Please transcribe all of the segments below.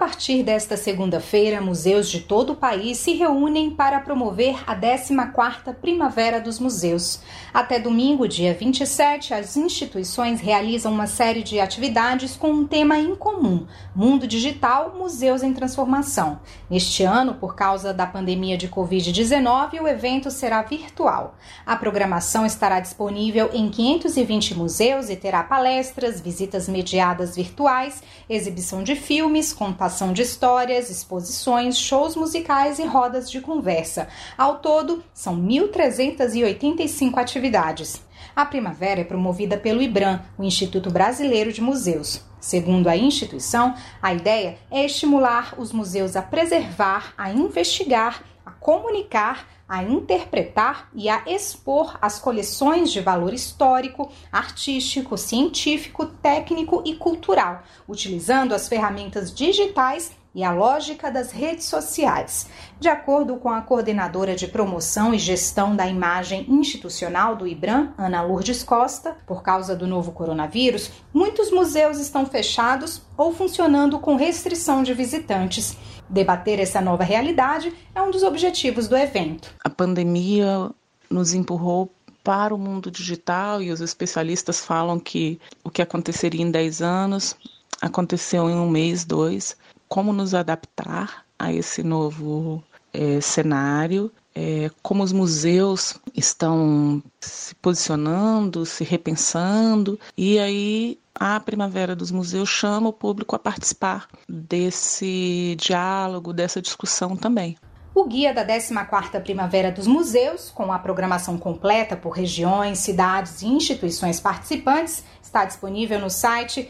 partir desta segunda-feira, museus de todo o país se reúnem para promover a 14ª Primavera dos Museus. Até domingo, dia 27, as instituições realizam uma série de atividades com um tema em comum: Mundo Digital, Museus em Transformação. Neste ano, por causa da pandemia de Covid-19, o evento será virtual. A programação estará disponível em 520 museus e terá palestras, visitas mediadas virtuais, exibição de filmes, contação de histórias, exposições, shows musicais e rodas de conversa. Ao todo, são 1.385 atividades. A primavera é promovida pelo IBRAM, o Instituto Brasileiro de Museus. Segundo a instituição, a ideia é estimular os museus a preservar, a investigar, a comunicar, a interpretar e a expor as coleções de valor histórico, artístico, científico, técnico e cultural, utilizando as ferramentas digitais e a lógica das redes sociais. De acordo com a coordenadora de promoção e gestão da imagem institucional do IBRAM, Ana Lourdes Costa, por causa do novo coronavírus, muitos museus estão fechados ou funcionando com restrição de visitantes. Debater essa nova realidade é um dos objetivos do evento. A pandemia nos empurrou para o mundo digital e os especialistas falam que o que aconteceria em 10 anos aconteceu em 1 mês, 2. Como nos adaptar a esse novo cenário, como os museus estão se posicionando, se repensando, e aí a Primavera dos Museus chama o público a participar desse diálogo, dessa discussão também. O guia da 14ª Primavera dos Museus, com a programação completa por regiões, cidades e instituições participantes, está disponível no site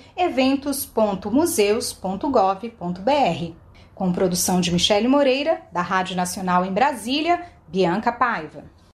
eventos.museus.gov.br. Com produção de Michele Moreira, da Rádio Nacional em Brasília, Bianca Paiva.